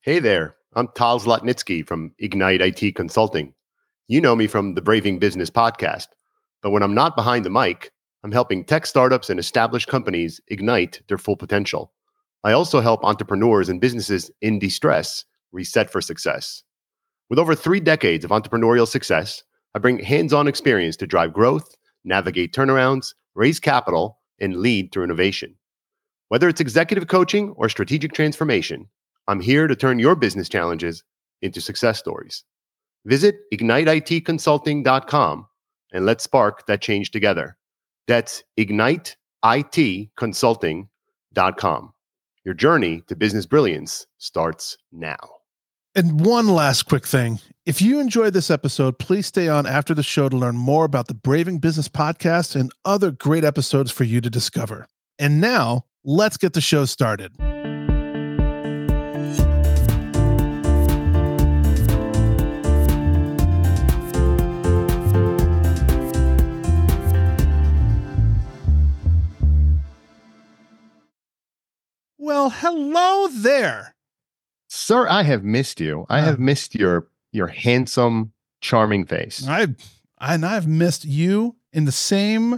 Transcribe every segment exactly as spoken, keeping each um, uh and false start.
Hey there, I'm Tal Zlotnitsky from Ignite I T Consulting. You know me from the Braving Business podcast, but when I'm not behind the mic, I'm helping tech startups and established companies ignite their full potential. I also help entrepreneurs and businesses in distress reset for success. With over three decades of entrepreneurial success, I bring hands-on experience to drive growth, navigate turnarounds, raise capital, and lead through innovation. Whether it's executive coaching or strategic transformation, I'm here to turn your business challenges into success stories. Visit ignite I T consulting dot com and let's spark that change together. That's ignite I T consulting dot com. Your journey to business brilliance starts now. And one last quick thing. If you enjoyed this episode, please stay on after the show to learn more about the Braving Business podcast and other great episodes for you to discover. And now, let's get the show started. Well, hello there. Sir, I have missed you. I have missed your your handsome, charming face. I and I've missed you in the same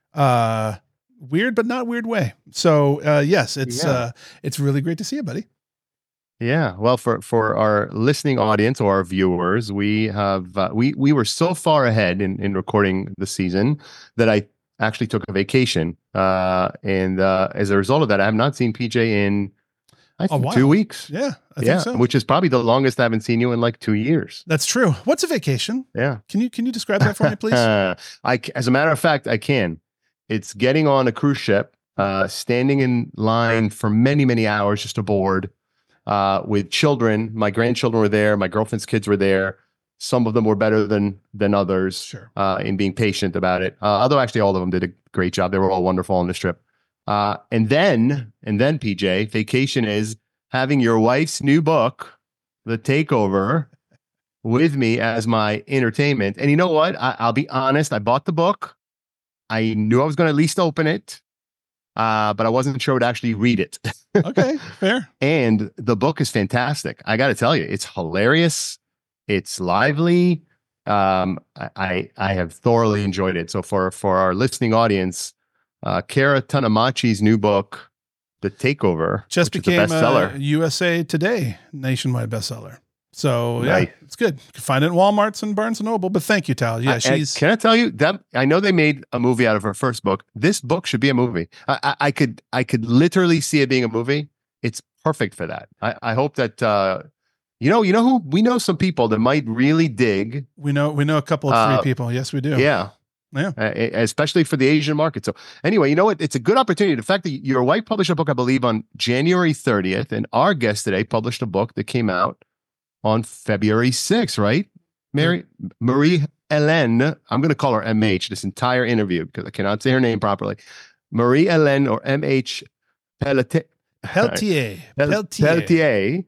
uh, weird but not weird way. So uh, yes, it's yeah. uh, it's really great to see you, buddy. Yeah. Well, for for our listening audience or our viewers, we have uh, we we were so far ahead in in recording the season that I actually took a vacation, uh, and uh, as a result of that, I have not seen P J in I think two weeks. Yeah, I think yeah, so. Which is probably the longest I haven't seen you in like two years. That's true. What's a vacation? Yeah, can you can you describe that for me, please? I, as a matter of fact, I can. It's getting on a cruise ship, uh, standing in line for many many hours just aboard, uh, with children. My grandchildren were there. My girlfriend's kids were there. Some of them were better than than others, sure. uh, in being patient about it. Uh, although actually all of them did a great job. They were all wonderful on this trip. Uh, and then, and then P J, vacation is having your wife's new book, The Takeover, with me as my entertainment. And you know what? I, I'll be honest. I bought the book. I knew I was going to at least open it, uh, but I wasn't sure I would actually read it. Okay, fair. And the book is fantastic. I got to tell you, it's hilarious. It's lively. Um, I I have thoroughly enjoyed it. So for for our listening audience, uh, Kara Tanamachi's new book, The Takeover, just which became is a bestseller. a U S A Today nationwide bestseller. So yeah, Nice. It's good. You can find it in Walmart's and Barnes and Noble. But thank you, Tal. Yeah, I, she's. I, can I tell you that I know they made a movie out of her first book. This book should be a movie. I, I, I could I could literally see it being a movie. It's perfect for that. I, I hope that. Uh, You know, you know who we know some people that might really dig. We know we know a couple of three uh, people. Yes, we do. Yeah, yeah. Uh, especially for the Asian market. So anyway, you know what? It's a good opportunity. The fact that your wife published a book, I believe, on January thirtieth, and our guest today published a book that came out on February sixth. Right, Mary mm-hmm. Marie Hélène. I'm going to call her M H this entire interview because I cannot say her name properly. Marie Hélène or M H Pelletier. Pelletier. Pelletier. Pelletier.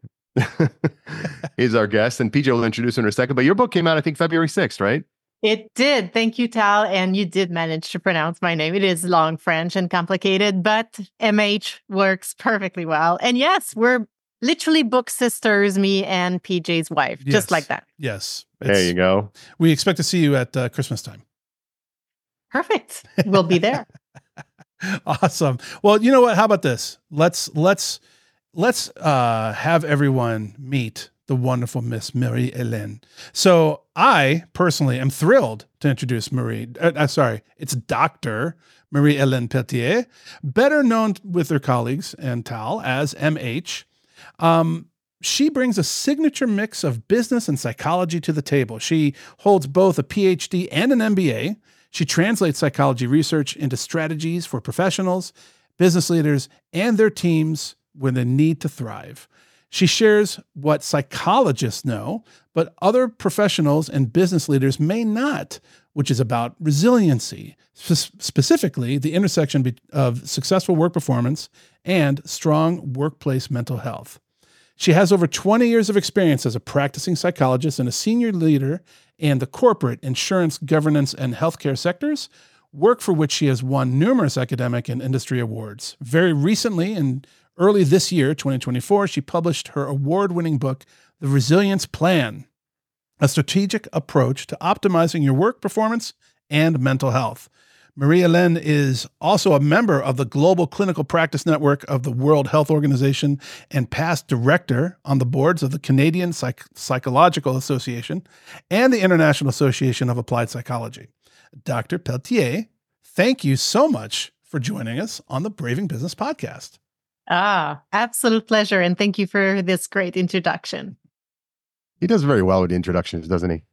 is our guest, and P J will introduce her in a second. But your book came out, I think, February sixth, right? It did. Thank you, Tal. And you did manage to pronounce my name. It is long French and complicated, but M H works perfectly well. And yes, we're literally book sisters, me and P J's wife, yes. just like that. Yes. There you go. We expect to see you at uh, Christmas time. Perfect. We'll be there. Awesome. Well, you know what? How about this? Let's let's let's uh, have everyone meet the wonderful Miss Marie Hélène. So I personally am thrilled to introduce Marie. Uh, uh, sorry, it's Doctor Marie Hélène Pelletier, better known with her colleagues and Tal as M H. Um, she brings a signature mix of business and psychology to the table. She holds both a P H D and an M B A. She translates psychology research into strategies for professionals, business leaders, and their teams when they need to thrive. She shares what psychologists know, but other professionals and business leaders may not, which is about resiliency, sp- specifically the intersection be- of successful work performance and strong workplace mental health. She has over twenty years of experience as a practicing psychologist and a senior leader in the corporate, insurance, governance, and healthcare sectors, work for which she has won numerous academic and industry awards. Very recently, in Early this year, twenty twenty-four, she published her award-winning book, The Resilience Plan, a strategic approach to optimizing your work performance and mental health. Marie-Hélène is also a member of the Global Clinical Practice Network of the World Health Organization and past director on the boards of the Canadian Psych- Psychological Association and the International Association of Applied Psychology. Doctor Pelletier, thank you so much for joining us on the Braving Business podcast. Ah, absolute pleasure. And thank you for this great introduction. He does very well with introductions, doesn't he?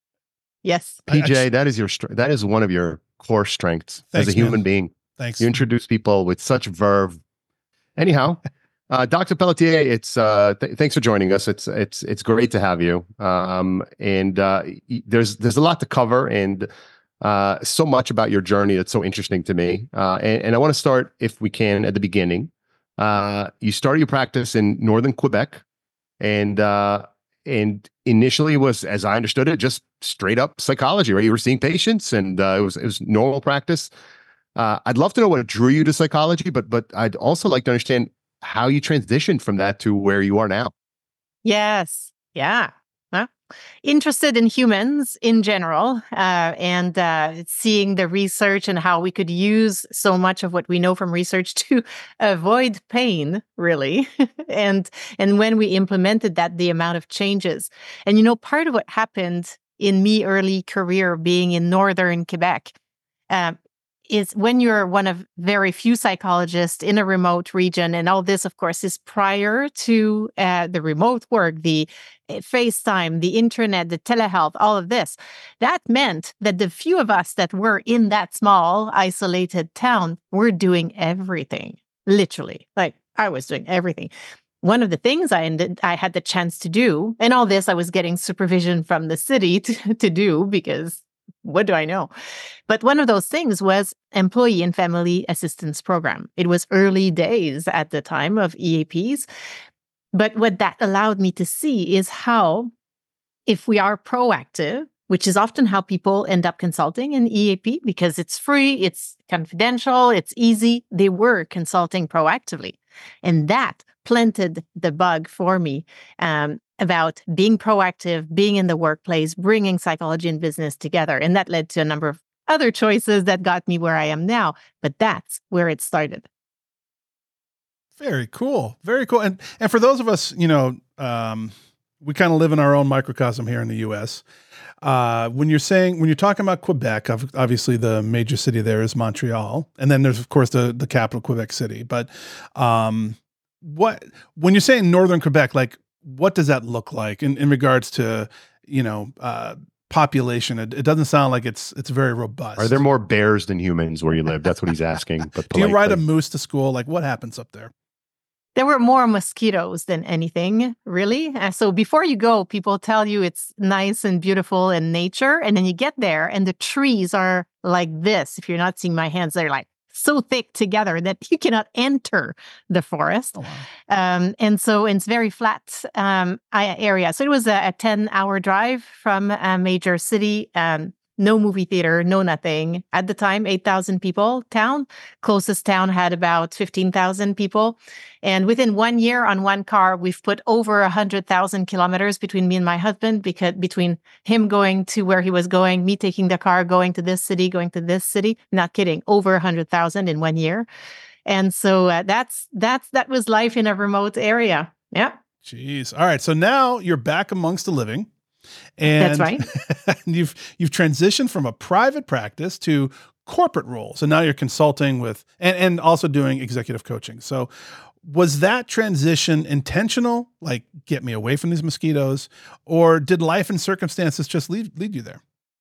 Yes. P J, that is your str- that is one of your core strengths Thanks, as a human man. being. Thanks. You introduce people with such verve. Anyhow, uh, Doctor Pelletier, it's uh, th- thanks for joining us. It's it's it's great to have you. Um, and uh, y- there's there's a lot to cover and uh, so much about your journey that's so interesting to me. Uh, and, and I want to start, if we can, at the beginning. Uh, you started your practice in northern Quebec, and uh, and initially was, as I understood it, just straight up psychology, right? You were seeing patients, and uh, it was it was normal practice. Uh, I'd love to know what drew you to psychology, but but I'd also like to understand how you transitioned from that to where you are now. Yes. Yeah. Well, interested in humans in general, uh, and uh, seeing the research and how we could use so much of what we know from research to avoid pain, really. and and when we implemented that, the amount of changes. And you know, part of what happened in me early career being in northern Quebec, um, is when you're one of very few psychologists in a remote region, and all this, of course, is prior to uh, the remote work, the uh, FaceTime, the internet, the telehealth, all of this. That meant that the few of us that were in that small, isolated town were doing everything, literally. Like, I was doing everything. One of the things I ended, I had the chance to do, and all this I was getting supervision from the city to, to do because what do I know? But one of those things was Employee and Family Assistance Program. It was early days at the time of E A Ps. But what that allowed me to see is how, if we are proactive, which is often how people end up consulting in E A P because it's free, it's confidential, it's easy, they were consulting proactively. And that planted the bug for me um, about being proactive, being in the workplace, bringing psychology and business together. And that led to a number of other choices that got me where I am now. But that's where it started. Very cool. Very cool. And and for those of us, you know, um, we kind of live in our own microcosm here in the U S. Uh, when you're saying, when you're talking about Quebec, obviously the major city there is Montreal. And then there's, of course, the, the capital, Quebec City. But um, what, when you're saying northern Quebec, like, what does that look like in, in regards to, you know, uh, population? It, it doesn't sound like it's it's very robust. Are there more bears than humans where you live? That's what he's asking. But do you ride a moose to school? Like, what happens up there? There were more mosquitoes than anything, really. Uh, so before you go, people tell you it's nice and beautiful in nature. And then you get there and the trees are like this. If you're not seeing my hands, they're like so thick together that you cannot enter the forest. Oh, wow. Um, and so it's very flat um, area. So it was a, a ten hour drive from a major city. Um, No movie theater, no nothing. At the time, eight thousand people town. Closest town had about fifteen thousand people. And within one year on one car, we've put over one hundred thousand kilometers between me and my husband, because between him going to where he was going, me taking the car, going to this city, going to this city. Not kidding, over one hundred thousand in one year. And so uh, that's, that's, that was life in a remote area. Yeah. Jeez. All right. So now you're back amongst the living. And that's right. you've you've transitioned from a private practice to corporate roles, and now you're consulting with and, and also doing executive coaching. So was that transition intentional, like get me away from these mosquitoes, or did life and circumstances just lead lead you there?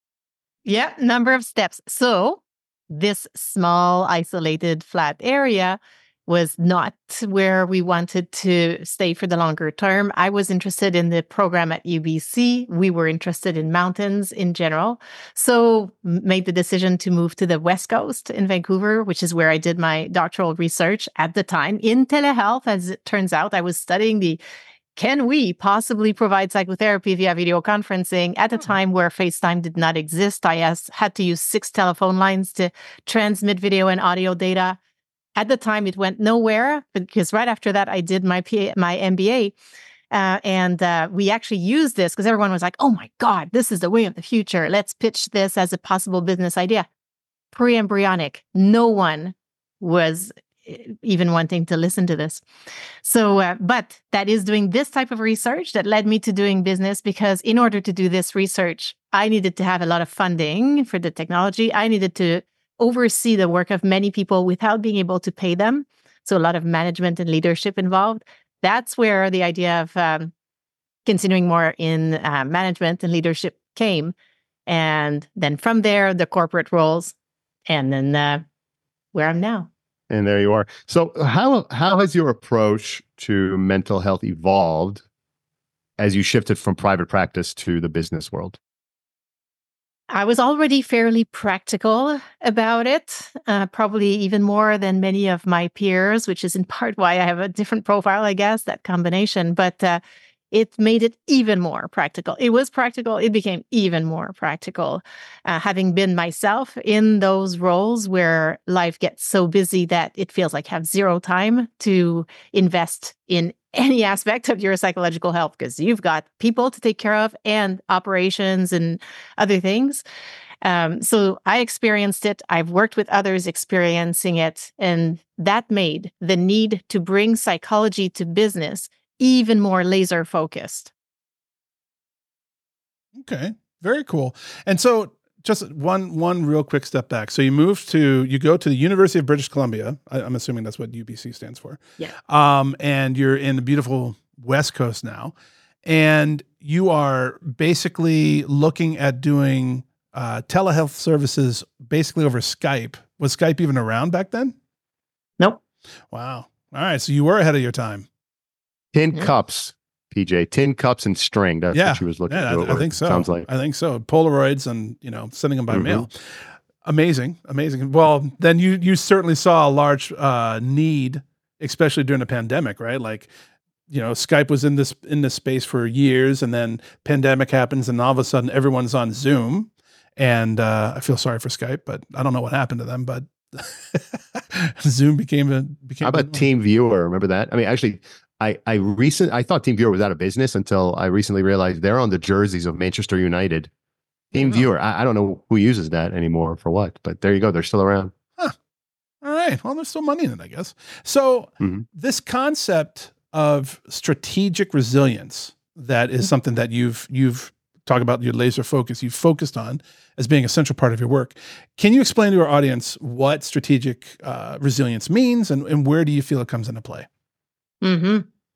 Yeah, number of steps. So this small, isolated, flat area was not where we wanted to stay for the longer term. I was interested in the program at U B C. We were interested in mountains in general. So made the decision to move to the West Coast in Vancouver, which is where I did my doctoral research at the time in telehealth. As it turns out, I was studying the can we possibly provide psychotherapy via video conferencing at a time where FaceTime did not exist. I had to use six telephone lines to transmit video and audio data. at the time, it went nowhere because right after that, I did my P- my M B A. Uh, and uh, we actually used this because everyone was like, oh my God, this is the way of the future. Let's pitch this as a possible business idea. Pre-embryonic. No one was even wanting to listen to this. So, uh, but that is doing this type of research that led me to doing business, because in order to do this research, I needed to have a lot of funding for the technology. I needed to oversee the work of many people without being able to pay them. So a lot of management and leadership involved. That's where the idea of um, continuing more in uh, management and leadership came. And then from there, the corporate roles, and then uh, where I'm now. And there you are. So how how has your approach to mental health evolved as you shifted from private practice to the business world? I was already fairly practical about it, uh, probably even more than many of my peers, which is in part why I have a different profile, I guess, that combination. But uh, it made it even more practical. It was practical. It became even more practical. Uh, having been myself in those roles where life gets so busy that it feels like I have zero time to invest in any aspect of your psychological health, because you've got people to take care of and operations and other things. Um, so I experienced it. I've worked with others experiencing it. And that made the need to bring psychology to business even more laser focused. Okay, very cool. And so just one one real quick step back. So you moved to, you go to the University of British Columbia. I, I'm assuming that's what U B C stands for. Yeah. Um, and you're in the beautiful West Coast now. And you are basically looking at doing uh, telehealth services basically over Skype. Was Skype even around back then? Nope. Wow. All right. So you were ahead of your time. Tin Yeah. cups, P J. Tin cups and string. That's Yeah. what she was looking Yeah, for. I, I think so. Sounds like. I think so. Polaroids and, you know, sending them by Mhm. mail. Amazing. Amazing. Well, then you you certainly saw a large uh, need, especially during the pandemic, right? Like, you know, Skype was in this in this space for years, and then pandemic happens, and all of a sudden everyone's on Zoom. And uh, I feel sorry for Skype, but I don't know what happened to them. But Zoom became a became. How about a, Team Viewer? Remember that? I mean, actually, I I recent I thought Team Viewer was out of business until I recently realized they're on the jerseys of Manchester United. Team Yeah. Viewer. I, I don't know who uses that anymore for what, but there you go. They're still around. All right. Well, there's still money in it, I guess. So Mhm. this concept of strategic resilience, that is something that you've you've talked about, your laser focus, you've focused on as being a central part of your work. Can you explain to our audience what strategic uh, resilience means, and, and where do you feel it comes into play? Mm-hmm.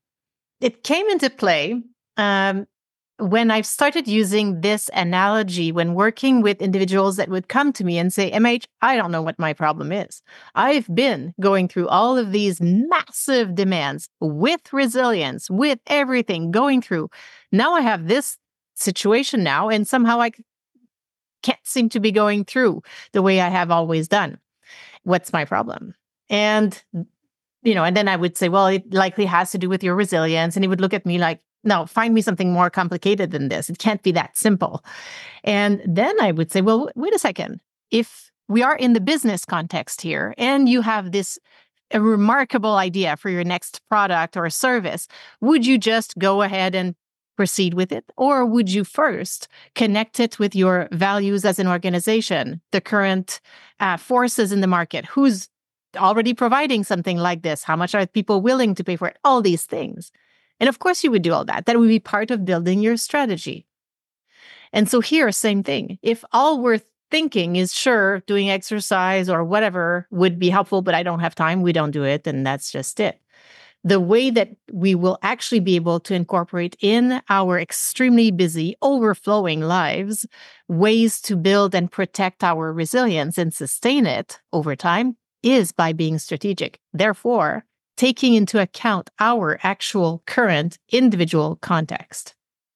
It came into play um, when I started using this analogy when working with individuals that would come to me and say, M H, I don't know what my problem is. I've been going through all of these massive demands with resilience, with everything going through. Now I have this situation now, and somehow I can't seem to be going through the way I have always done. What's my problem? And, you know, and then I would say, well, it likely has to do with your resilience. And he would look at me like, no, find me something more complicated than this. It can't be that simple. And then I would say, well, wait a second. If we are in the business context here, and you have this a remarkable idea for your next product or service, would you just go ahead and proceed with it? Or would you first connect it with your values as an organization, the current uh, forces in the market, who's already providing something like this? How much are people willing to pay for it? All these things. And of course you would do all that. That would be part of building your strategy. And so here, same thing. If all we're thinking is, sure, doing exercise or whatever would be helpful, but I don't have time, we don't do it, and that's just it. The way that we will actually be able to incorporate in our extremely busy, overflowing lives, ways to build and protect our resilience and sustain it over time is by being strategic. Therefore, taking into account our actual current individual context.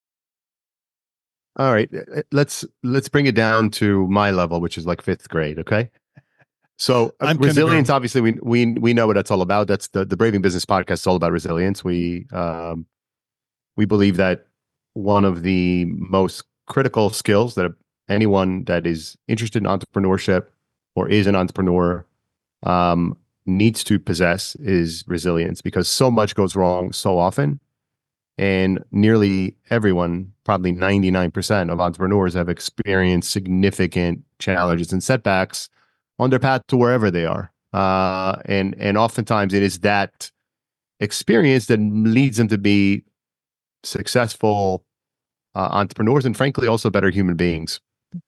All right, let's let's bring it down to my level, which is like fifth grade. Okay. So uh, I'm resilience, kindergarten. obviously, we we we know what that's all about. That's the the Braving Business podcast is all about resilience. We um, we believe that one of the most critical skills that anyone that is interested in entrepreneurship or is an entrepreneur um, needs to possess is resilience, because so much goes wrong so often. And nearly everyone, probably ninety-nine percent of entrepreneurs, have experienced significant challenges and setbacks on their path to wherever they are. Uh, and, and oftentimes it is that experience that leads them to be successful uh, entrepreneurs, and frankly, also better human beings.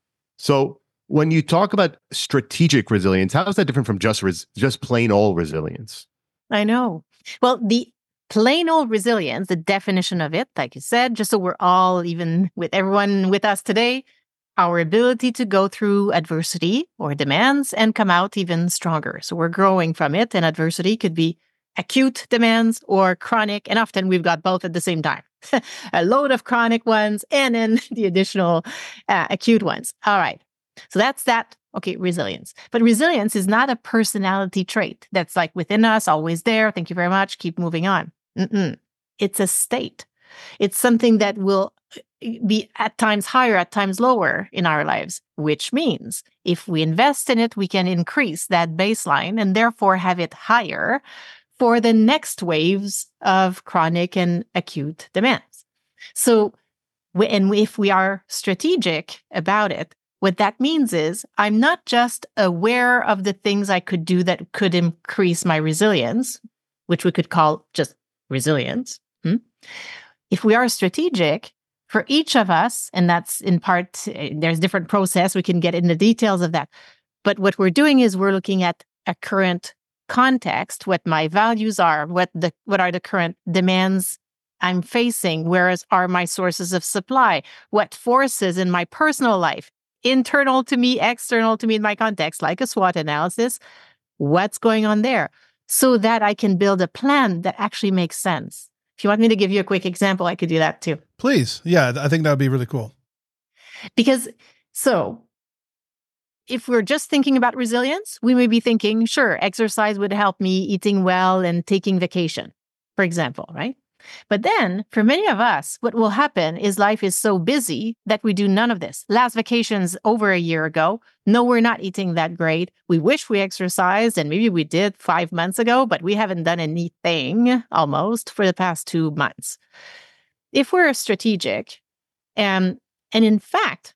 So when you talk about strategic resilience, how is that different from just res- just plain old resilience? I know. Well, the plain old resilience, the definition of it, like you said, just so we're all even with everyone with us today, our ability to go through adversity or demands and come out even stronger. So we're growing from it, and adversity could be acute demands or chronic, and often we've got both at the same time. A load of chronic ones and then the additional uh, acute ones. All right. So that's that. Okay, resilience. But resilience is not a personality trait that's like within us, always there. Thank you very much. Keep moving on. Mm-mm. It's a state. It's something that will be at times higher, at times lower in our lives, which means if we invest in it, we can increase that baseline and therefore have it higher for the next waves of chronic and acute demands. So, and if we are strategic about it, what that means is I'm not just aware of the things I could do that could increase my resilience, which we could call just resilience. Hmm? If we are strategic, for each of us, and that's in part, there's different process, we can get into details of that. But what we're doing is we're looking at a current context, what my values are, what the what are the current demands I'm facing, where are my sources of supply, what forces in my personal life, internal to me, external to me in my context, like a SWOT analysis, what's going on there, so that I can build a plan that actually makes sense. If you want me to give you a quick example, I could do that too. Please. Yeah, I think that would be really cool. Because, so, if we're just thinking about resilience, we may be thinking, sure, exercise would help me, eating well and taking vacation, for example, right? But then, for many of us, what will happen is life is so busy that we do none of this. Last vacation's over a year ago. No, we're not eating that great. We wish we exercised, and maybe we did five months ago, but we haven't done anything almost for the past two months. If we're strategic, and, and in fact,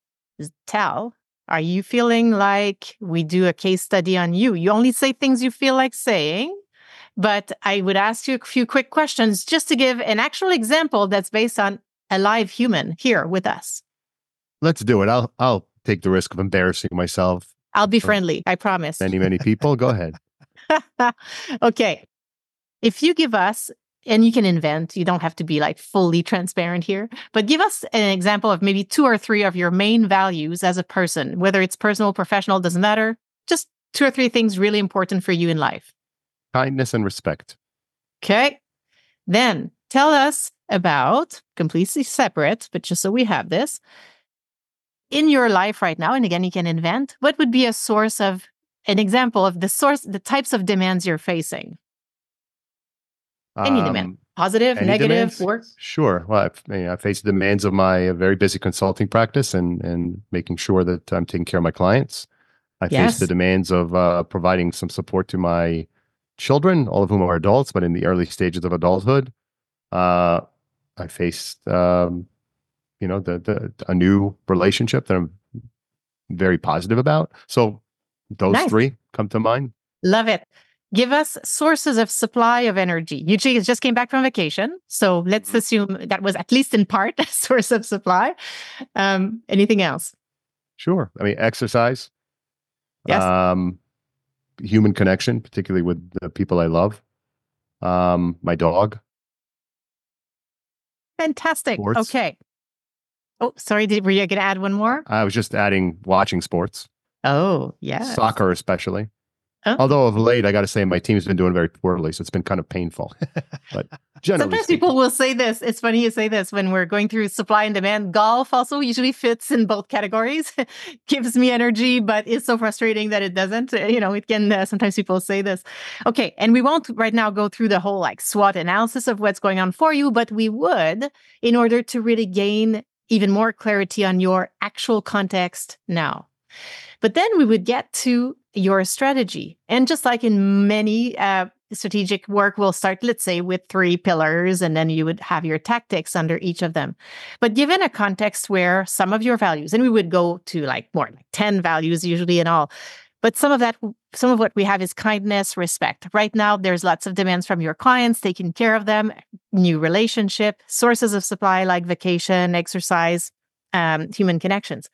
Tal, are you feeling like we do a case study on you? You only say things you feel like saying. But I would ask you a few quick questions just to give an actual example that's based on a live human here with us. Let's do it. I'll I'll take the risk of embarrassing myself. I'll be friendly, I promise. Many, many people. Go ahead. Okay. If you give us, and you can invent, you don't have to be like fully transparent here, but give us an example of maybe two or three of your main values as a person, whether it's personal, professional, doesn't matter. Just two or three things really important for you in life. Kindness and respect. Okay. Then tell us about, completely separate, but just so we have this, in your life right now, and again, you can invent, what would be a source of, an example of the source, the types of demands you're facing? Any Um, demand, positive, any negative, demands? work? Sure. Well, I've, you know, I face the demands of my very busy consulting practice and and making sure that I'm taking care of my clients. I Yes. face the demands of uh, providing some support to my children, all of whom are adults, but in the early stages of adulthood. Uh, I faced, um, you know, the, the a new relationship that I'm very positive about. So those Nice. three come to mind. Love it. Give us sources of supply of energy. You just came back from vacation, so let's Mhm. assume that was at least in part a source of supply. Um, anything else? Sure. I mean, exercise, Yes. um, human connection, particularly with the people I love, um, my dog. Fantastic. sports. Okay. Oh, sorry. Did, were you going to add one more? I was just adding watching sports, Oh, yeah. soccer especially. Oh. Although of late, I got to say my team's been doing very poorly, so it's been kind of painful. But generally, Sometimes speaking, people will say this. It's funny you say this when we're going through supply and demand. Golf also usually fits in both categories. Gives me energy, but it's so frustrating that it doesn't. You know, it can, uh, sometimes people say this. Okay. And we won't right now go through the whole like SWOT analysis of what's going on for you, but we would in order to really gain even more clarity on your actual context now. But then we would get to your strategy. And just like in many uh, strategic work, we'll start, let's say, with three pillars, and then you would have your tactics under each of them. But given a context where some of your values, and we would go to like more like ten values usually in all, but some of that, some of what we have is kindness, respect. Right now, there's lots of demands from your clients, taking care of them, new relationship, sources of supply like vacation, exercise, um, human connections.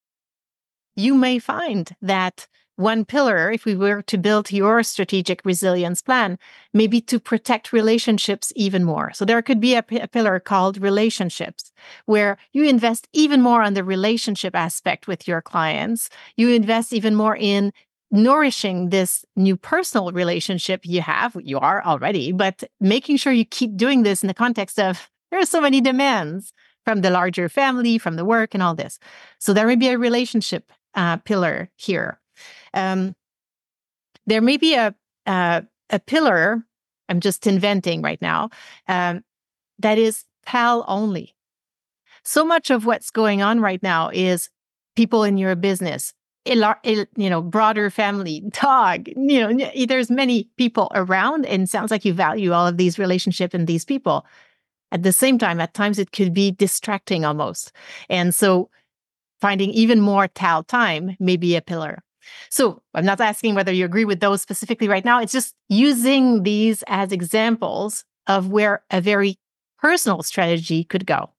You may find that one pillar, if we were to build your strategic resilience plan, maybe to protect relationships even more. So there could be a, p- a pillar called relationships, where you invest even more on the relationship aspect with your clients. You invest even more in nourishing this new personal relationship you have, you are already, but making sure you keep doing this in the context of there are so many demands from the larger family, from the work and all this. So there may be a relationship uh, pillar here. Um, there may be a, a a pillar, I'm just inventing right now, um, that is P A L only. So much of what's going on right now is people in your business, a, a, you know, broader family, dog, you know, there's many people around, and it sounds like you value all of these relationships and these people. At the same time, at times it could be distracting almost. And so finding even more T A L time may be a pillar. So I'm not asking whether you agree with those specifically right now. It's just using these as examples of where a very personal strategy could go.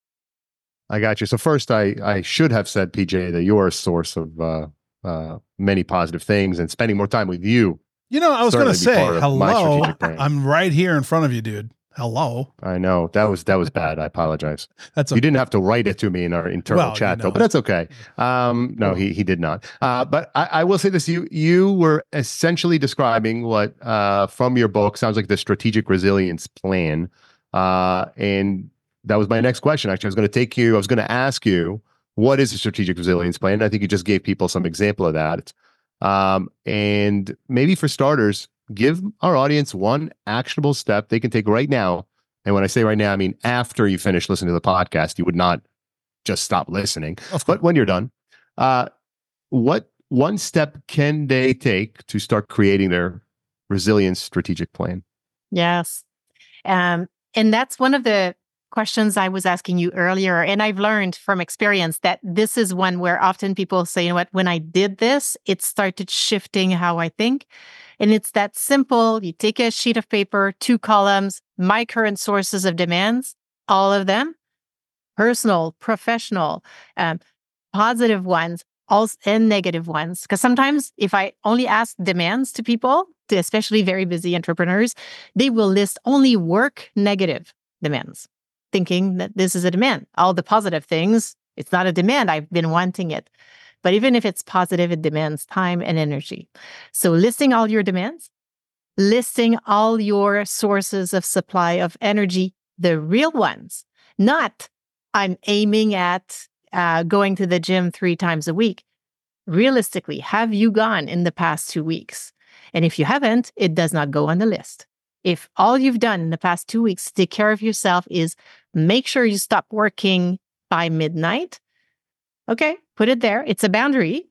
I got you. So first, I, I should have said, P J, that you're a source of uh, uh, many positive things, and spending more time with you. You know, I was going to say, hello, I'm right here in front of you, dude. Hello. I know that was that was bad. I apologize. That's okay. You didn't have to write it to me in our internal well, chat, you know, though, but that's okay. Um, no, he he did not. Uh, but I, I will say this: you you were essentially describing what uh, from your book sounds like the strategic resilience plan, uh, and that was my next question. Actually, I was going to take you. I was going to ask you, what is a strategic resilience plan? I think you just gave people some example of that, um, and maybe for starters, give our audience one actionable step they can take right now. And when I say right now, I mean after you finish listening to the podcast. You would not just stop listening. But when you're done, uh, what one step can they take to start creating their resilience strategic plan? Yes. Um, and that's one of the questions I was asking you earlier. And I've learned from experience that this is one where often people say, you know what, when I did this, it started shifting how I think. And it's that simple. You take a sheet of paper, two columns, my current sources of demands, all of them, personal, professional, um, positive ones, also, and negative ones. Because sometimes if I only ask demands to people, to especially very busy entrepreneurs, they will list only work negative demands, thinking that this is a demand. All the positive things, it's not a demand. I've been wanting it. But even if it's positive, it demands time and energy. So listing all your demands, listing all your sources of supply of energy, the real ones, not I'm aiming at uh, going to the gym three times a week. Realistically, have you gone in the past two weeks? And if you haven't, it does not go on the list. If all you've done in the past two weeks to take care of yourself is make sure you stop working by midnight, okay, put it there. It's a boundary,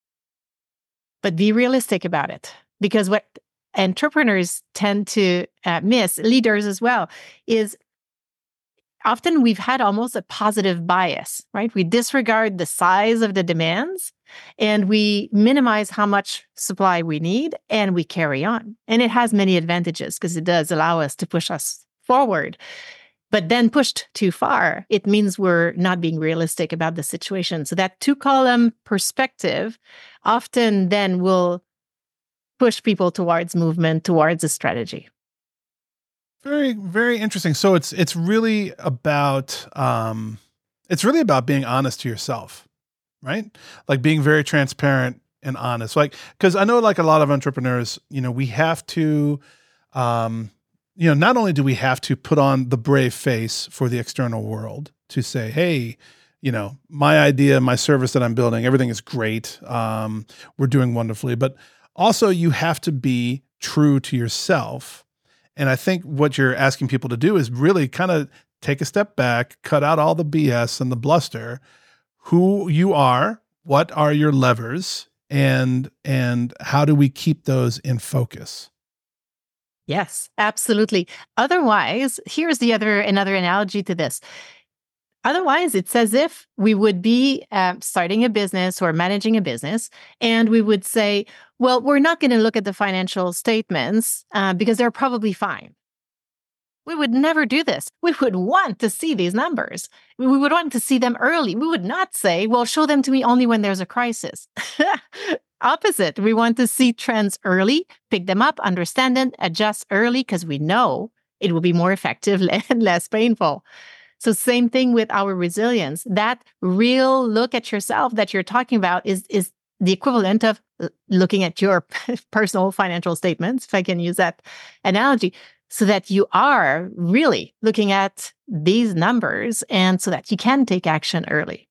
but be realistic about it. Because what entrepreneurs tend to uh, miss, leaders as well, is often we've had almost a positive bias, right? We disregard the size of the demands and we minimize how much supply we need and we carry on. And it has many advantages because it does allow us to push us forward. But then pushed too far, it means we're not being realistic about the situation. So that two-column perspective often then will push people towards movement, towards a strategy. Very, very interesting. So it's it's really about um, it's really about being honest to yourself, right? Like being very transparent and honest. Like, because I know, like a lot of entrepreneurs, you know, we have to. Um, You know, not only do we have to put on the brave face for the external world to say, hey, you know, my idea, my service that I'm building, everything is great. Um, we're doing wonderfully. But also you have to be true to yourself. And I think what you're asking people to do is really kind of take a step back, cut out all the B S and the bluster, who you are, what are your levers, and and how do we keep those in focus? Yes, absolutely. Otherwise, here's the other another analogy to this. Otherwise, it's as if we would be uh, starting a business or managing a business, and we would say, well, we're not going to look at the financial statements uh, because they're probably fine. We would never do this. We would want to see these numbers. We would want to see them early. We would not say, well, show them to me only when there's a crisis. Opposite. We want to see trends early, pick them up, understand them, adjust early because we know it will be more effective and less painful. So same thing with our resilience. That real look at yourself that you're talking about is, is the equivalent of looking at your personal financial statements, if I can use that analogy, so that you are really looking at these numbers and so that you can take action early.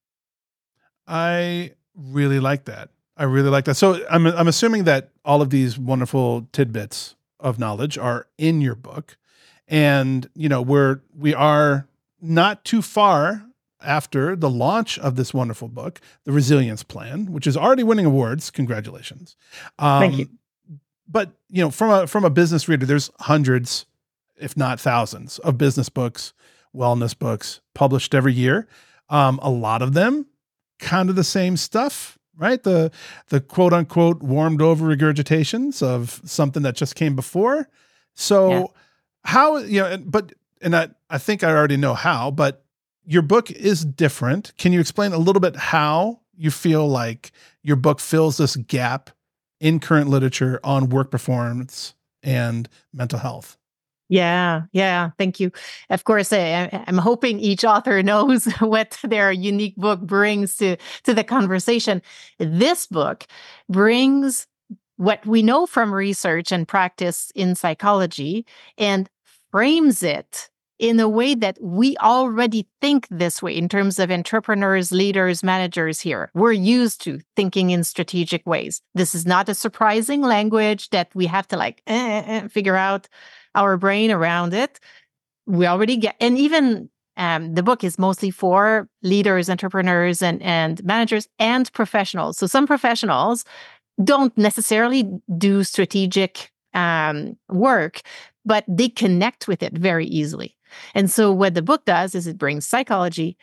I really like that. I really like that. So I'm I'm assuming that all of these wonderful tidbits of knowledge are in your book, and you know we're we are not too far after the launch of this wonderful book, The Resilience Plan, which is already winning awards. Congratulations! Um, Thank you. But you know, from a from a business reader, there's hundreds, if not thousands, of business books, wellness books published every year. Um, a lot of them kind of the same stuff, right? The the quote unquote warmed over regurgitations of something that just came before. So yeah. how you know, but and I I think I already know how, but your book is different. Can you explain a little bit how you feel like your book fills this gap in current literature on work performance and mental health? Yeah, yeah, thank you. Of course, I, I'm hoping each author knows what their unique book brings to, to the conversation. This book brings what we know from research and practice in psychology and frames it in a way that we already think this way in terms of entrepreneurs, leaders, managers here. We're used to thinking in strategic ways. This is not a surprising language that we have to like eh, eh, figure out our brain around it. We already get, and even um, the book is mostly for leaders, entrepreneurs, and, and managers and professionals. So some professionals don't necessarily do strategic um, work, but they connect with it very easily. And so what the book does is it brings psychology,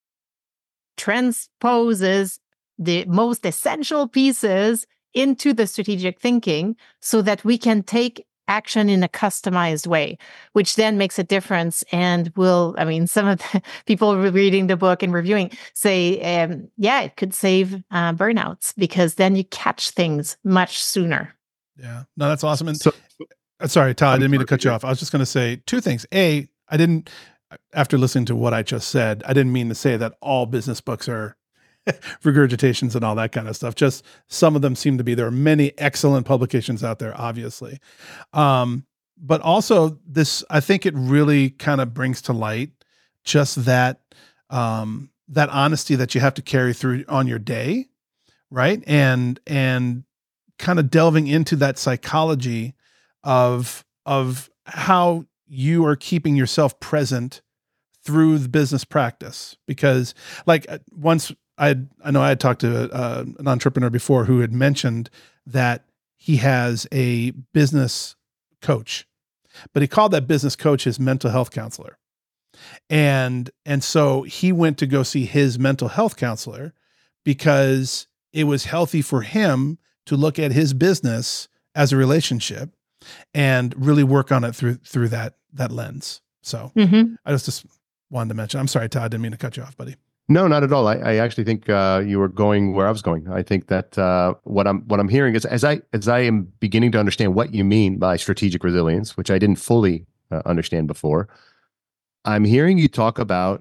transposes the most essential pieces into the strategic thinking so that we can take action in a customized way, which then makes a difference and will, I mean, some of the people reading the book and reviewing say, um, yeah, it could save uh, burnouts because then you catch things much sooner. Yeah, no, that's awesome. And so, sorry, Tal, I didn't mean to cut you off. I was just going to say two things. A, I didn't, after listening to what I just said, I didn't mean to say that all business books are regurgitations and all that kind of stuff. Just some of them seem to be. There are many excellent publications out there, obviously. Um, but also this, I think it really kind of brings to light just that, um, that honesty that you have to carry through on your day. Right. And, and kind of delving into that psychology of, of how you are keeping yourself present through the business practice. Because like once I I know I had talked to uh, an entrepreneur before who had mentioned that he has a business coach, but he called that business coach his mental health counselor. And, and so he went to go see his mental health counselor because it was healthy for him to look at his business as a relationship and really work on it through, through that, that lens. So mm-hmm. I just, just wanted to mention, I'm sorry, Todd, I didn't mean to cut you off, buddy. No, not at all. I, I actually think uh, you were going where I was going. I think that uh, what I'm what I'm hearing is as I as I am beginning to understand what you mean by strategic resilience, which I didn't fully uh, understand before. I'm hearing you talk about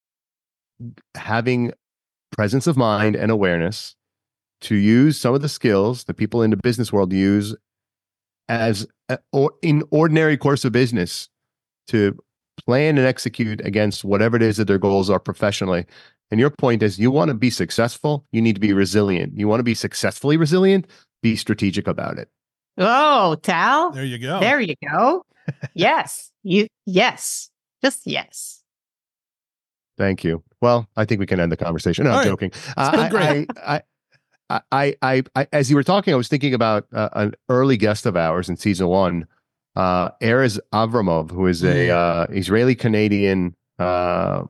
having presence of mind and awareness to use some of the skills that people in the business world use as a, or in ordinary course of business to plan and execute against whatever it is that their goals are professionally. And your point is you want to be successful, you need to be resilient. You want to be successfully resilient, be strategic about it. Oh, Tal. There you go. There you go. Yes. You yes. Just yes. Thank you. Well, I think we can end the conversation. No, I'm right. joking. It's been I, great. I, I, I, I, I, as you were talking, I was thinking about uh, an early guest of ours in season one, uh, Erez Avramov, who is a uh, Israeli Canadian, uh,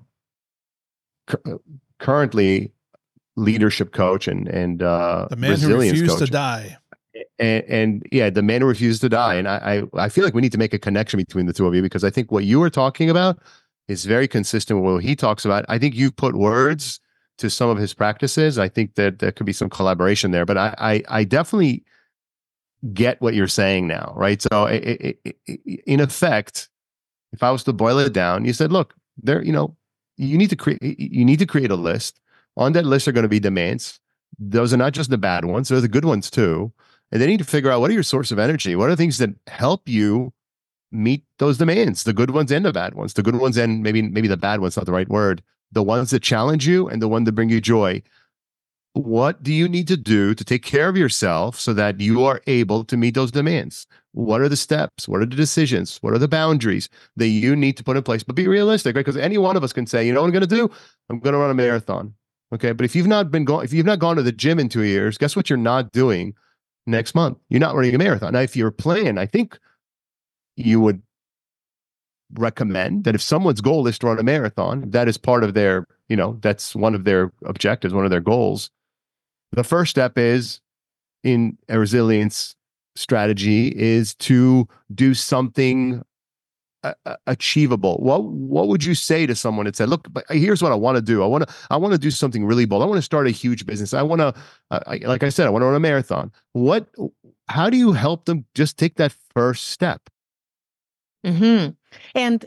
cu- currently leadership coach and and uh, the man who resilience refused coach. to die. And, and yeah, the man who refused to die. And I, I, I feel like we need to make a connection between the two of you, because I think what you were talking about is very consistent with what he talks about. I think you've put words to some of his practices. I think that there could be some collaboration there, but I, I, I definitely get what you're saying now, right? So it, it, it, in effect, if I was to boil it down, you said, look, there, you know, you need to create, you need to create a list. On that list are going to be demands. Those are not just the bad ones; they're the good ones too. And then you need to figure out, what are your source of energy? What are the things that help you meet those demands? The good ones and the bad ones. The good ones and maybe maybe the bad ones, not the right word. The ones that challenge you and the one that bring you joy. What do you need to do to take care of yourself so that you are able to meet those demands? What are the steps? What are the decisions? What are the boundaries that you need to put in place? But be realistic, right? Because any one of us can say, you know what I'm going to do? I'm going to run a marathon. Okay. But if you've not been going, if you've not gone to the gym in two years, guess what you're not doing next month? You're not running a marathon. Now, if you're playing, I think you would recommend that if someone's goal is to run a marathon, that is part of their, you know, that's one of their objectives, one of their goals. The first step is in a resilience strategy is to do something uh, achievable. What what would you say to someone that said, "Look, but here's what I want to do. I want to I want to do something really bold. I want to start a huge business. I want to, uh, I, like I said, I want to run a marathon." What? How do you help them just take that first step? Mm-hmm. And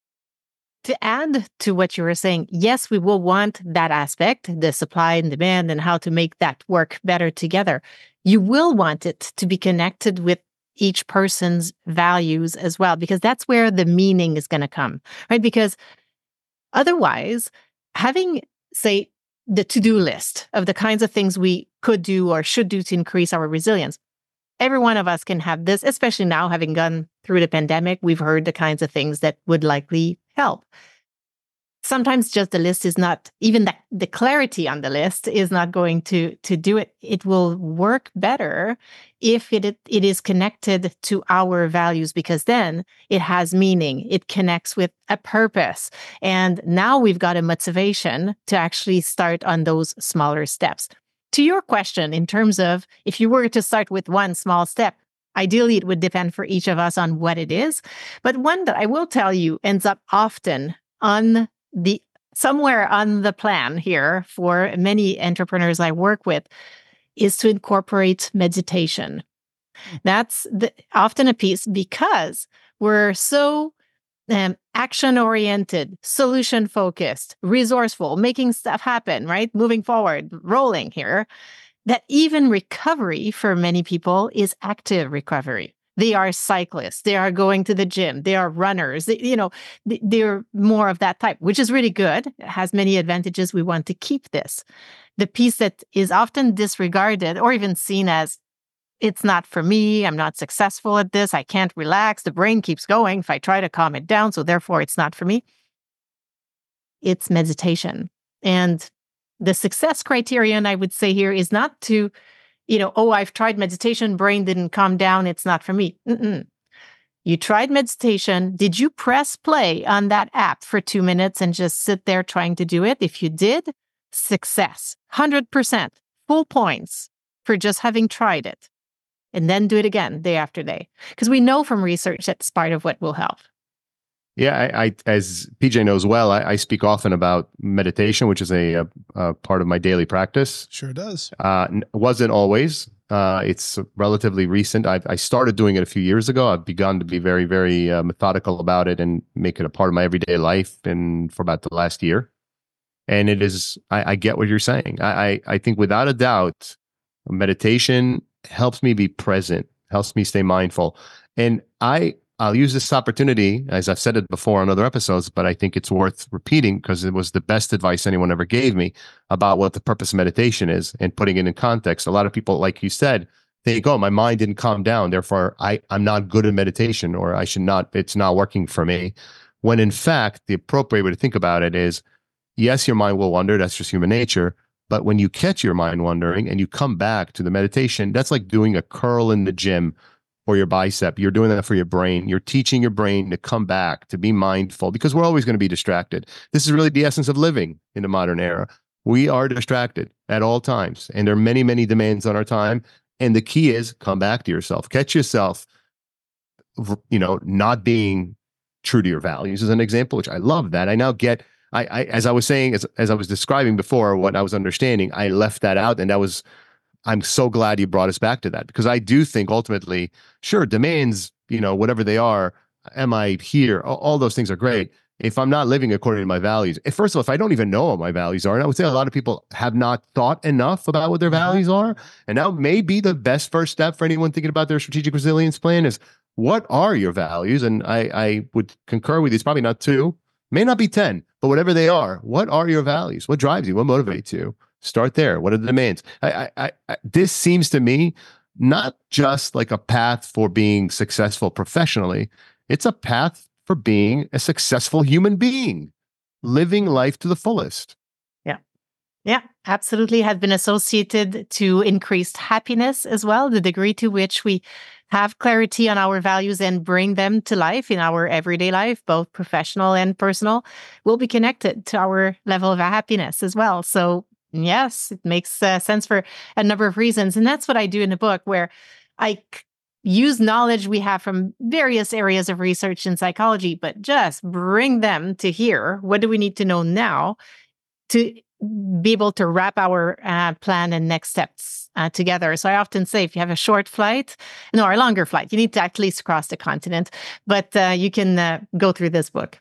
to add to what you were saying, yes, we will want that aspect, the supply and demand, and how to make that work better together. You will want it to be connected with each person's values as well, because that's where the meaning is going to come, right? Because otherwise, having, say, the to-do list of the kinds of things we could do or should do to increase our resilience, every one of us can have this, especially now having gone through the pandemic. We've heard the kinds of things that would likely help. Sometimes just the list is not, even the, the clarity on the list is not going to, to do it. It will work better if it, it it is connected to our values, because then it has meaning. It connects with a purpose. And now we've got a motivation to actually start on those smaller steps. To your question, in terms of if you were to start with one small step, ideally it would depend for each of us on what it is. But one that I will tell you ends up often on the somewhere on the plan here for many entrepreneurs I work with is to incorporate meditation. That's the, often a piece because we're so um, action-oriented, solution-focused, resourceful, making stuff happen, right? Moving forward, rolling here, that even recovery for many people is active recovery. They are cyclists. They are going to the gym. They are runners. They, you know, they're more of that type, which is really good. It has many advantages. We want to keep this. The piece that is often disregarded or even seen as, it's not for me. I'm not successful at this. I can't relax. The brain keeps going if I try to calm it down. So therefore, it's not for me. It's meditation. And the success criterion, I would say here, is not to, you know, oh, I've tried meditation, brain didn't calm down, it's not for me. Mm-mm. You tried meditation. Did you press play on that app for two minutes and just sit there trying to do it? If you did, success, one hundred percent, full points for just having tried it. And then do it again day after day. Because we know from research that's part of what will help. Yeah, I, I as P J knows well, I, I speak often about meditation, which is a, a, a part of my daily practice. Sure does. Uh, wasn't always. Uh, it's relatively recent. I, I started doing it a few years ago. I've begun to be very, very uh, methodical about it and make it a part of my everyday life. And for about the last year, and it is. I, I get what you're saying. I, I, I think without a doubt, meditation helps me be present, helps me stay mindful, and I. I'll use this opportunity, as I've said it before on other episodes, but I think it's worth repeating because it was the best advice anyone ever gave me about what the purpose of meditation is and putting it in context. A lot of people, like you said, think, oh, my mind didn't calm down, therefore I, I'm not good at meditation, or I should not, it's not working for me. When in fact, the appropriate way to think about it is, yes, your mind will wander, that's just human nature, But when you catch your mind wandering and you come back to the meditation, that's like doing a curl in the gym or your bicep. You're doing that for your brain. You're teaching your brain to come back, to be mindful, because we're always going to be distracted. This is really the essence of living in the modern era. We are distracted at all times, and there are many, many demands on our time. And the key is come back to yourself. Catch yourself, you know, not being true to your values as an example, which I love that. I now get, I, I as I was saying, as, as I was describing before what I was understanding, I left that out. And that was, I'm so glad you brought us back to that, because I do think ultimately, sure, demands, you know, whatever they are, am I here? All, all those things are great. If I'm not living according to my values, if, first of all, if I don't even know what my values are, and I would say a lot of people have not thought enough about what their values are, and that may be the best first step for anyone thinking about their strategic resilience plan is, what are your values? And I, I would concur with you. It's probably not two, may not be ten, but whatever they are, what are your values? What drives you? What motivates you? Start there. What are the demands? I, I, I, this seems to me not just like a path for being successful professionally. It's a path for being a successful human being, living life to the fullest. Yeah. Yeah, absolutely. Has been associated to increased happiness as well. The degree to which we have clarity on our values and bring them to life in our everyday life, both professional and personal, will be connected to our level of happiness as well. So yes, it makes uh, sense for a number of reasons. And that's what I do in the book, where I c- use knowledge we have from various areas of research in psychology, but just bring them to here. What do we need to know now to be able to wrap our uh, plan and next steps uh, together? So I often say, if you have a short flight, no, or a longer flight, you need to at least cross the continent, but uh, you can uh, go through this book.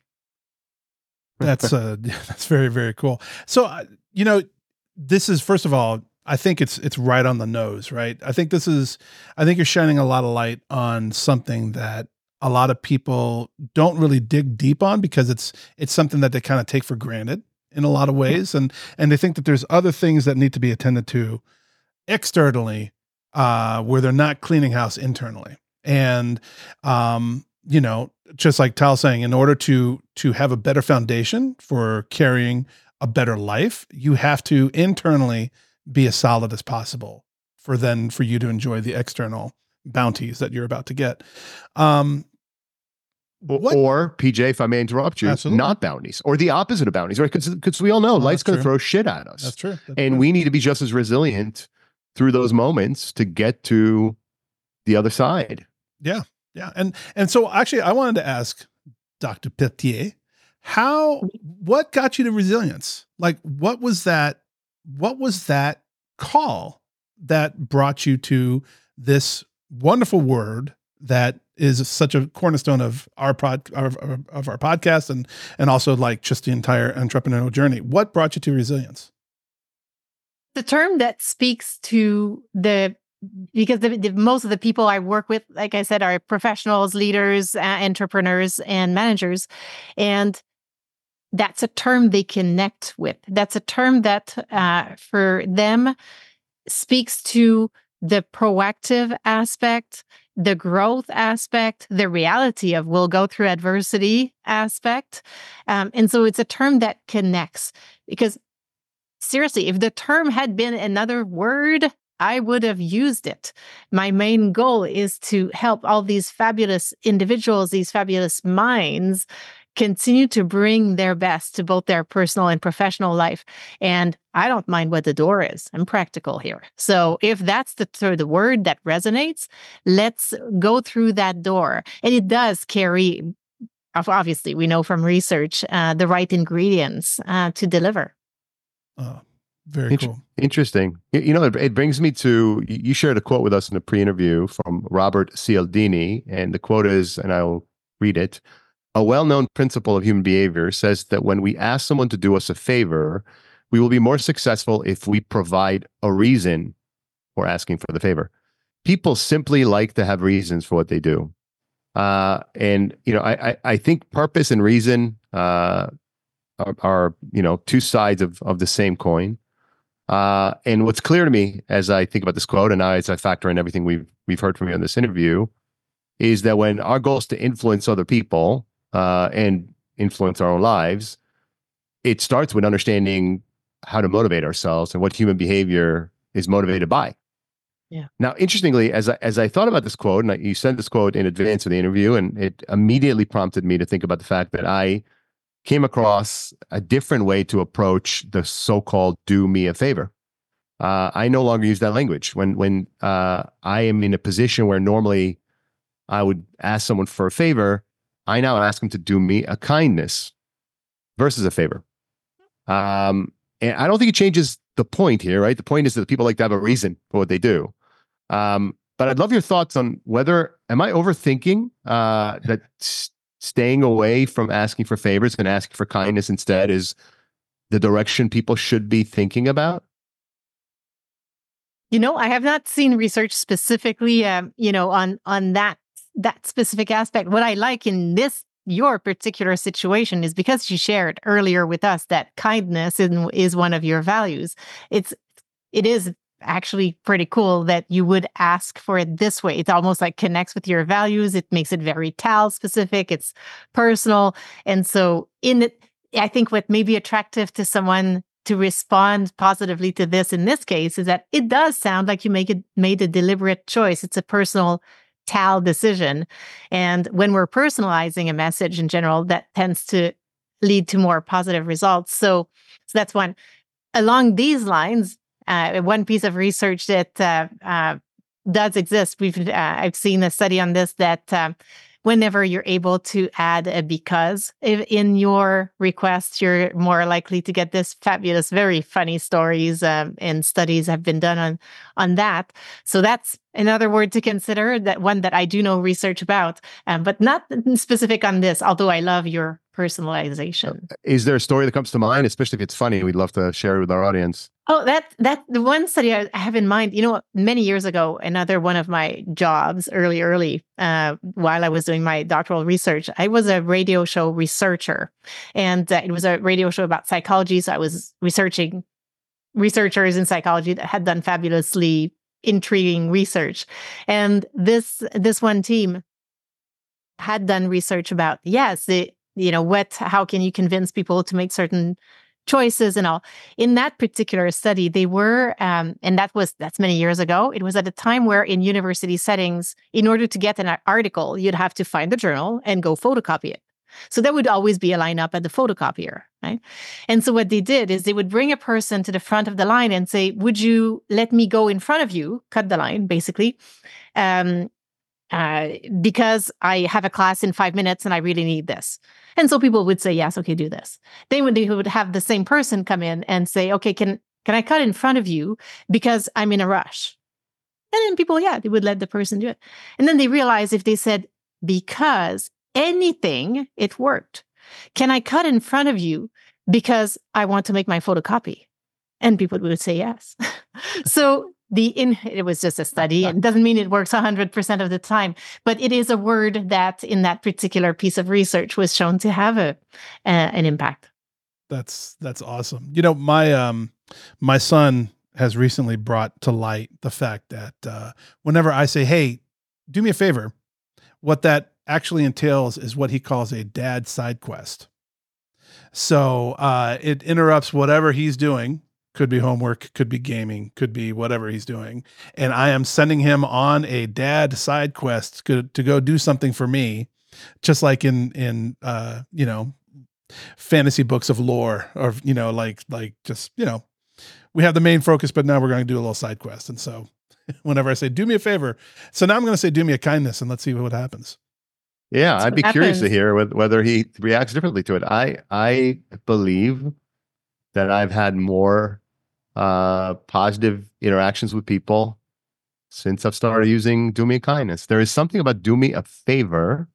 That's uh, that's very, very cool. So, uh, you know, this is, first of all, I think it's it's right on the nose, right? I think this is, I think you're shining a lot of light on something that a lot of people don't really dig deep on, because it's it's something that they kind of take for granted in a lot of ways, and and they think that there's other things that need to be attended to externally, uh, where they're not cleaning house internally. And um, you know, just like Tal saying, in order to to have a better foundation for carrying a better life, you have to internally be as solid as possible for then for you to enjoy the external bounties that you're about to get. Um, what? Or P J, if I may interrupt you, Absolutely. not bounties, or the opposite of bounties, right? Because because we all know oh, life's going to throw shit at us. That's true. That's and true. we need to be just as resilient through those moments to get to the other side. Yeah. Yeah. And, and so actually I wanted to ask Doctor Pelletier, how, what got you to resilience? Like, what was that, what was that call that brought you to this wonderful word that is such a cornerstone of our pod, of, of our podcast, and, and also like just the entire entrepreneurial journey? What brought you to resilience? The term that speaks to the, because the, the, most of the people I work with, like I said, are professionals, leaders, uh, entrepreneurs, and managers. And that's a term they connect with. That's a term that uh, for them speaks to the proactive aspect, the growth aspect, the reality of we'll go through adversity aspect. Um, and so it's a term that connects, because seriously, if the term had been another word, I would have used it. My main goal is to help all these fabulous individuals, these fabulous minds, continue to bring their best to both their personal and professional life. And I don't mind what the door is. I'm practical here. So if that's the, the word that resonates, let's go through that door. And it does carry, obviously, we know from research, uh, the right ingredients uh, to deliver. Oh, very Inter- cool. Interesting. You know, it, it brings me to, you shared a quote with us in the pre-interview from Robert Cialdini, and the quote is, and I'll read it, "A well-known principle of human behavior says that when we ask someone to do us a favor, we will be more successful if we provide a reason for asking for the favor. People simply like to have reasons for what they do." Uh, and, you know, I, I, I think purpose and reason uh, are, are, you know, two sides of, of the same coin. Uh, and what's clear to me as I think about this quote, and now as I factor in everything we've we've heard from you on this interview, is that when our goal is to influence other people uh, and influence our own lives, it starts with understanding how to motivate ourselves and what human behavior is motivated by. Yeah. Now, interestingly, as I, as I thought about this quote, and I, you sent this quote in advance of the interview, and it immediately prompted me to think about the fact that I came across a different way to approach the so-called "do me a favor." Uh, I no longer use that language when when uh, I am in a position where normally I would ask someone for a favor. I now ask them to do me a kindness versus a favor. Um, and I don't think it changes the point here, right? The point is that people like to have a reason for what they do. Um, but I'd love your thoughts on whether, am I overthinking uh, that s- staying away from asking for favors and asking for kindness instead is the direction people should be thinking about? You know, I have not seen research specifically, um, you know, on on that that specific aspect. What I like in this your particular situation is because you shared earlier with us that kindness is, is one of your values. It's it is actually pretty cool that you would ask for it this way. It almost like connects with your values. It makes it very Tal specific. It's personal, and so in it, I think what may be attractive to someone to respond positively to this in this case is that it does sound like you make it made a deliberate choice. It's a personal Tal decision. And when we're personalizing a message in general, that tends to lead to more positive results. So, so that's one. Along these lines, uh, one piece of research that uh, uh, does exist, we've uh, I've seen a study on this that uh, whenever you're able to add a because in your request, you're more likely to get this fabulous, very funny stories, um, and studies have been done on, on that. So that's another word to consider, that one that I do know research about, um, but not specific on this, although I love your personalization. Is there a story that comes to mind, especially if it's funny? We'd love to share it with our audience. Oh, that that the one study I have in mind, you know, many years ago, another one of my jobs, early, early, uh, while I was doing my doctoral research, I was a radio show researcher, and uh, it was a radio show about psychology. So I was researching researchers in psychology that had done fabulously intriguing research, and this this one team had done research about yes, the you know what, how can you convince people to make certain choices and all. In that particular study, they were, um, and that was, that's many years ago. It was at a time where in university settings, in order to get an article, you'd have to find the journal and go photocopy it. So there would always be a lineup at the photocopier, right? And so what they did is they would bring a person to the front of the line and say, would you let me go in front of you, cut the line, basically, um, uh, because I have a class in five minutes and I really need this. And so people would say, yes, okay, do this. Then when they would have the same person come in and say, okay, can can I cut in front of you because I'm in a rush? And then people, yeah, they would let the person do it. And then they realized if they said, because anything, it worked. Can I cut in front of you because I want to make my photocopy? And people would say yes. So the in it was just a study. It doesn't mean it works one hundred percent of the time, but it is a word that in that particular piece of research was shown to have a, a an impact. That's that's awesome. You know, my um my son has recently brought to light the fact that uh, whenever I say, "Hey, do me a favor," what that actually entails is what he calls a dad side quest. So uh, it interrupts whatever he's doing. Could be homework, could be gaming, could be whatever he's doing. And I am sending him on a dad side quest to, to go do something for me, just like in, in, uh, you know, fantasy books of lore, or, you know, like, like just, you know, we have the main focus, but now we're going to do a little side quest. And so whenever I say, do me a favor. So now I'm going to say, do me a kindness, and let's see what happens. Yeah. That's I'd be happens. curious to hear whether he reacts differently to it. I, I believe that I've had more uh, positive interactions with people since I've started using Do Me a Kindness. There is something about Do Me a Favor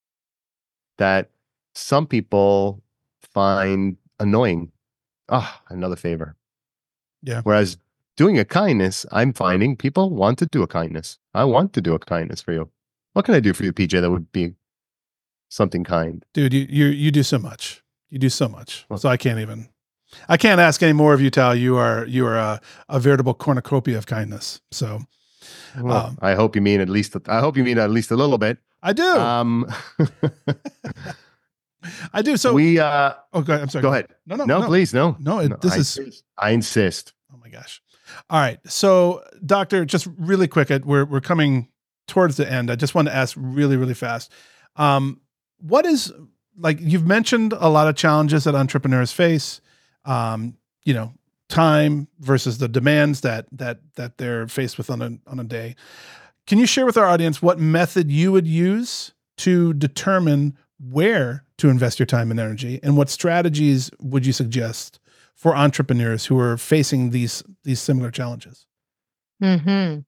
that some people find annoying. Ah, oh, another favor. Yeah. Whereas doing a kindness, I'm finding people want to do a kindness. I want to do a kindness for you. What can I do for you, P J, that would be something kind? Dude, you you you do so much. You do so much. So I can't even. I can't ask any more of you, Tal. You are you are a, a veritable cornucopia of kindness. So, well, um, I hope you mean at least. I hope you mean at least a little bit. I do. Um, I do. So we, uh, oh, go ahead. I'm sorry. Go ahead. No, no, no, no. please. No, no. It, no this I is, insist. I insist. Oh my gosh. All right. So doctor, just really quick, we're, we're coming towards the end. I just want to ask really, really fast. Um, what is, like, you've mentioned a lot of challenges that entrepreneurs face, um, you know, time versus the demands that, that, that they're faced with on a, on a day. Can you share with our audience what method you would use to determine where to invest your time and energy, and what strategies would you suggest for entrepreneurs who are facing these, these similar challenges? Mm-hmm.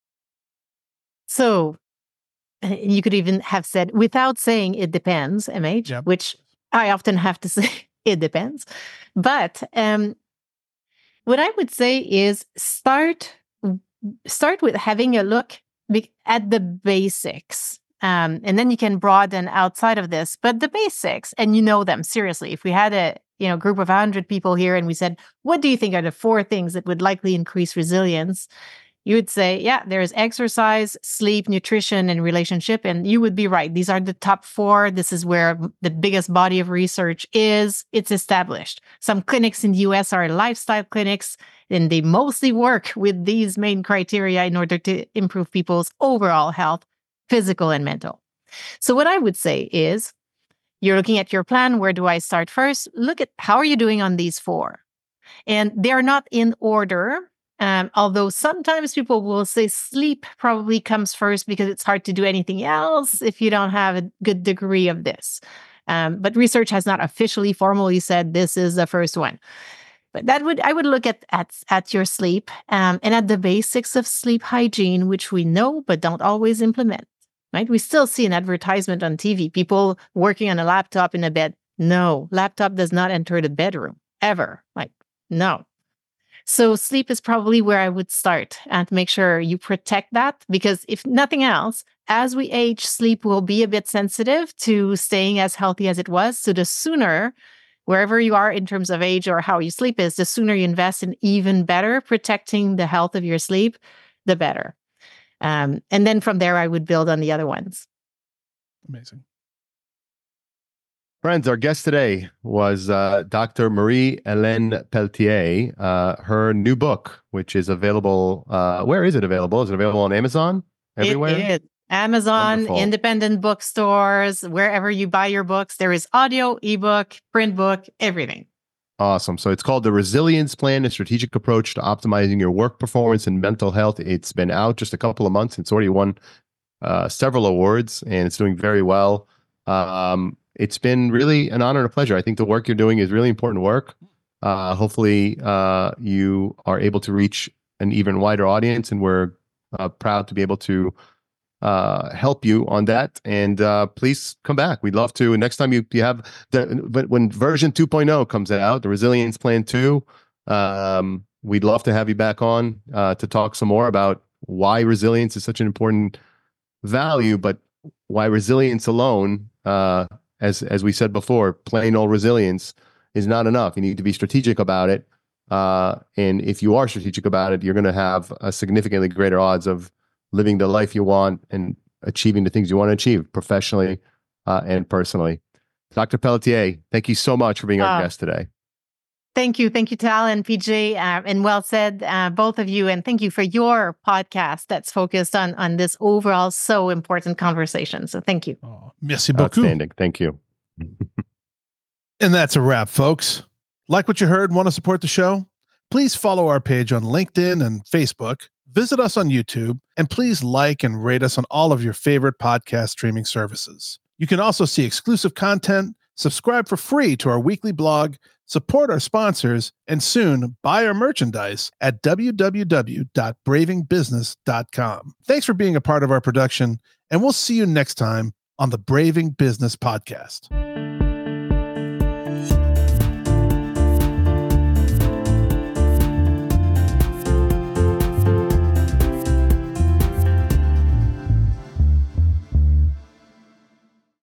So you could even have said, without saying it depends, M H, yep. which I often have to say, it depends. But um, what I would say is start, start with having a look at the basics. Um, and then you can broaden outside of this, but the basics, and you know them, seriously. If we had a you know group of one hundred people here and we said, what do you think are the four things that would likely increase resilience? You would say, yeah, there's exercise, sleep, nutrition, and relationship. And you would be right. These are the top four. This is where the biggest body of research is. It's established. Some clinics in the U S are lifestyle clinics, and they mostly work with these main criteria in order to improve people's overall health, physical and mental. So what I would say is, you're looking at your plan. Where do I start first? Look at how are you doing on these four? And they're not in order. Um, although sometimes people will say sleep probably comes first because it's hard to do anything else if you don't have a good degree of this. Um, but research has not officially, formally said this is the first one. But that would I would look at at, at your sleep um, and at the basics of sleep hygiene, which we know but don't always implement. Right? We still see an advertisement on T V, people working on a laptop in a bed. No, laptop does not enter the bedroom ever. Like, no. So sleep is probably where I would start, and make sure you protect that, because if nothing else, as we age, sleep will be a bit sensitive to staying as healthy as it was. So the sooner, wherever you are in terms of age or how you sleep is, the sooner you invest in even better protecting the health of your sleep, the better. Um, and then from there, I would build on the other ones. Amazing. Friends, our guest today was uh, Doctor Marie-Hélène Pelletier. Uh, her new book, which is available, uh, where is it available? Is it available on Amazon? Everywhere? It is. Amazon, Wonderful. Independent bookstores, wherever you buy your books. There is audio, ebook, print book, everything. Awesome. So it's called The Resilience Plan, a strategic approach to optimizing your work performance and mental health. It's been out just a couple of months. It's already won uh, several awards, and it's doing very well. Um, it's been really an honor and a pleasure. I think the work you're doing is really important work. Uh, hopefully, uh, you are able to reach an even wider audience, and we're uh, proud to be able to uh, help you on that. And uh, please come back. We'd love to. And next time you, you have, the when version two point oh comes out, the Resilience Plan two, um, we'd love to have you back on uh, to talk some more about why resilience is such an important value, but why resilience alone, uh, as as we said before, plain old resilience is not enough. You need to be strategic about it. Uh, and if you are strategic about it, you're going to have a significantly greater odds of living the life you want and achieving the things you want to achieve professionally uh, and personally. Doctor Pelletier, thank you so much for being our uh, guest today. Thank you. Thank you, Tal and P J. Uh, and well said, uh, both of you. And thank you for your podcast that's focused on, on this overall so important conversation. So thank you. Oh, merci beaucoup. Outstanding. Thank you. And that's a wrap, folks. Like what you heard, want to support the show? Please follow our page on LinkedIn and Facebook. Visit us on YouTube, and please like and rate us on all of your favorite podcast streaming services. You can also see exclusive content, subscribe for free to our weekly blog, support our sponsors, and soon buy our merchandise at w w w dot braving business dot com. Thanks for being a part of our production, and we'll see you next time on the Braving Business Podcast.